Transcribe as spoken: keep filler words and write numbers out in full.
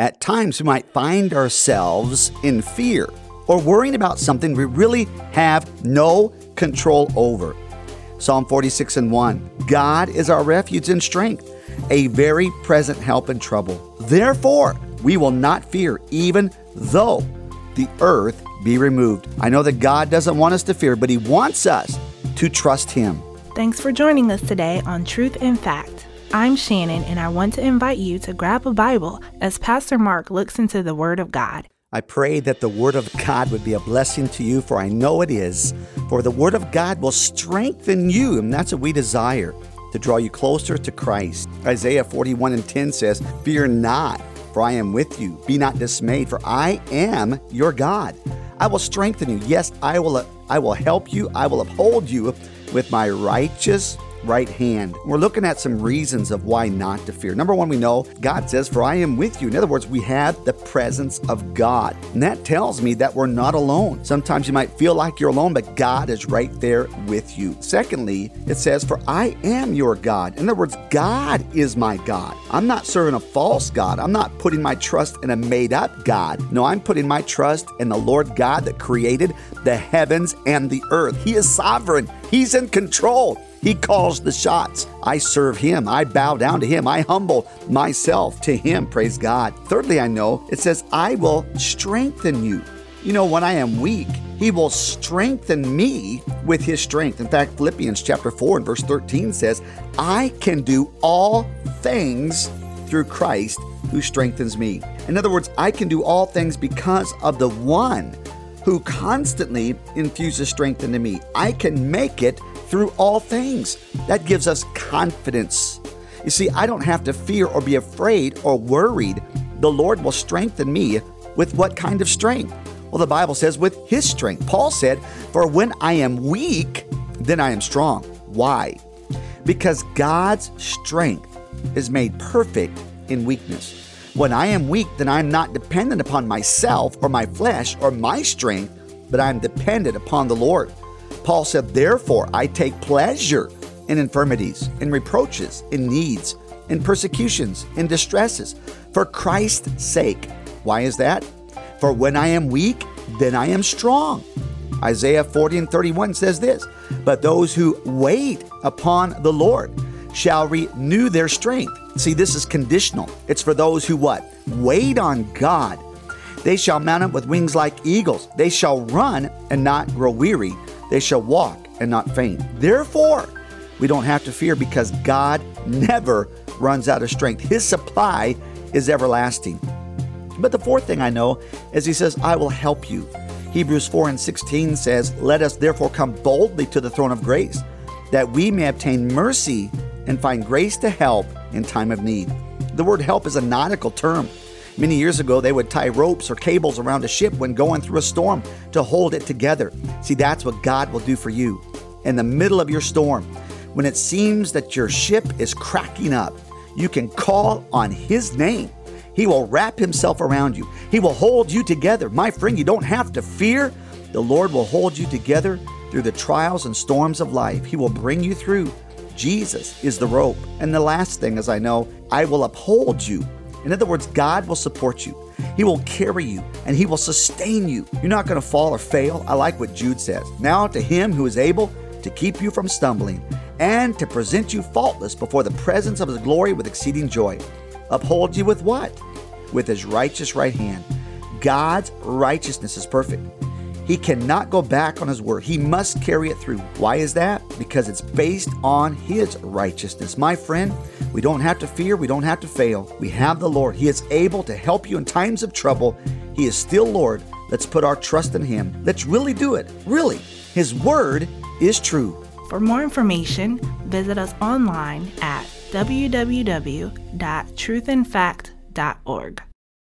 At times, we might find ourselves in fear or worrying about something we really have no control over. Psalm forty-six and one, God is our refuge and strength, a very present help in trouble. Therefore, we will not fear, even though the earth be removed. I know that God doesn't want us to fear, but He wants us to trust Him. Thanks for joining us today on Truth and Fact. I'm Shannon, and I want to invite you to grab a Bible as Pastor Mark looks into the Word of God. I pray that the Word of God would be a blessing to you, for I know it is. For the Word of God will strengthen you, and that's what we desire, to draw you closer to Christ. Isaiah forty-one and ten says, "Fear not, for I am with you. Be not dismayed, for I am your God. I will strengthen you. Yes, I will, I will help you. I will uphold you with my righteous right hand." We're looking at some reasons of why not to fear. Number one, we know God says, "For I am with you." In other words, we have the presence of God. And that tells me that we're not alone. Sometimes you might feel like you're alone, but God is right there with you. Secondly, it says, "For I am your God." In other words, God is my God. I'm not serving a false God. I'm not putting my trust in a made-up God. No, I'm putting my trust in the Lord God that created the heavens and the earth. He is sovereign. He's in control. He calls the shots. I serve Him. I bow down to Him. I humble myself to Him. Praise God. Thirdly, I know it says, "I will strengthen you." You know, when I am weak, He will strengthen me with His strength. In fact, Philippians chapter four and verse thirteen says, "I can do all things through Christ who strengthens me." In other words, I can do all things because of the one who constantly infuses strength into me. I can make it through all things. That gives us confidence. You see, I don't have to fear or be afraid or worried. The Lord will strengthen me with what kind of strength? Well, the Bible says with His strength. Paul said, "For when I am weak, then I am strong." Why? Because God's strength is made perfect in weakness. When I am weak, then I'm not dependent upon myself or my flesh or my strength, but I'm dependent upon the Lord. Paul said, "Therefore, I take pleasure in infirmities, in reproaches, in needs, in persecutions, in distresses, for Christ's sake." Why is that? "For when I am weak, then I am strong." Isaiah forty and thirty-one says this, "But those who wait upon the Lord shall renew their strength." See, this is conditional. It's for those who what? Wait on God. "They shall mount up with wings like eagles. They shall run and not grow weary. They shall walk and not faint." Therefore, we don't have to fear because God never runs out of strength. His supply is everlasting. But the fourth thing I know is He says, "I will help you." Hebrews four and sixteen says, "Let us therefore come boldly to the throne of grace, that we may obtain mercy and find grace to help in time of need." The word help is a nautical term. Many years ago, they would tie ropes or cables around a ship when going through a storm to hold it together. See, that's what God will do for you. In the middle of your storm, when it seems that your ship is cracking up, you can call on His name. He will wrap Himself around you. He will hold you together. My friend, you don't have to fear. The Lord will hold you together through the trials and storms of life. He will bring you through. Jesus is the rope. And the last thing is I know, I will uphold you. In other words, God will support you. He will carry you and He will sustain you. You're not going to fall or fail. I like what Jude says. "Now to Him who is able to keep you from stumbling and to present you faultless before the presence of His glory with exceeding joy." Uphold you with what? With His righteous right hand. God's righteousness is perfect. He cannot go back on His word. He must carry it through. Why is that? Because it's based on His righteousness. My friend, we don't have to fear. We don't have to fail. We have the Lord. He is able to help you in times of trouble. He is still Lord. Let's put our trust in Him. Let's really do it. Really. His word is true. For more information, visit us online at w w w dot truth and fact dot org.